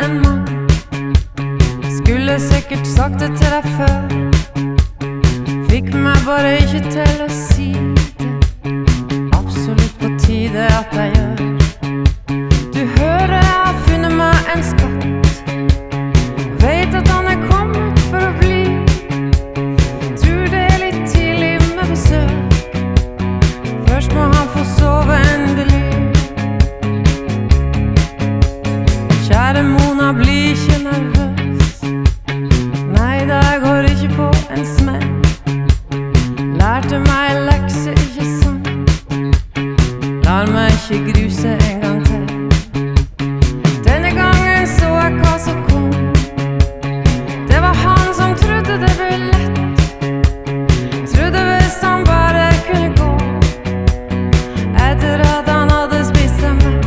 en mann. Skulle sikkert sagt det til deg før. Fikk meg bare ikke til å si det. Absolutt på tide at jeg gjør. Du hører jeg har funnet meg en skatt. Vet at han er kommet for å bli. Tror det er litt tidlig med besøk. Først må han få sove endelig. Kjære Mona, bli ikke nervøs. Nei da, jeg går ikke på en smell. Lærte meg lekse, ikke sant? Lar meg ikke gruse en gang til. Denne gangen så jeg hva som kom. Det var han som trodde det ble lett. Trodde hvis han bare kunne gå. Etter at han hadde spist seg mett.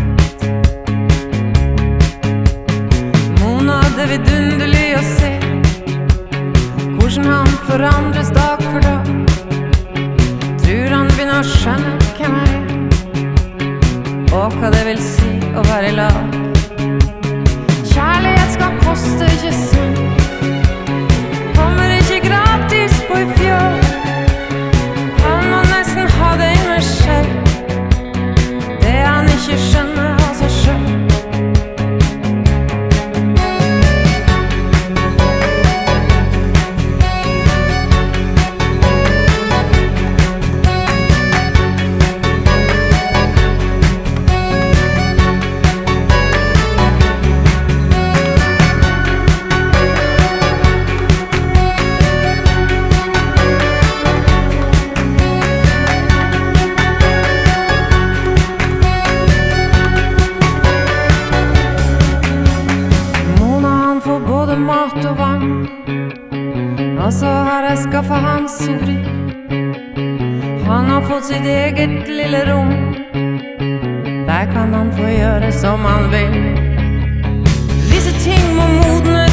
Mona, det er vidunderlig å se hvordan han forandres dag for dag. Tror han begynner å skjønne hvem jeg er, og hva det vil si å være i lag. Kjærlighet skal koste, ikke sant? Kommer ikke gratis på i fjor. Han må nesten ha det i meg selv. Det han ikke skjønner av seg selv. Mat og vann. Og så har jeg skaffet han solbriller. Han har fått sitt eget lille rom. Der kan han få gjøre som han vil. Visse ting må modne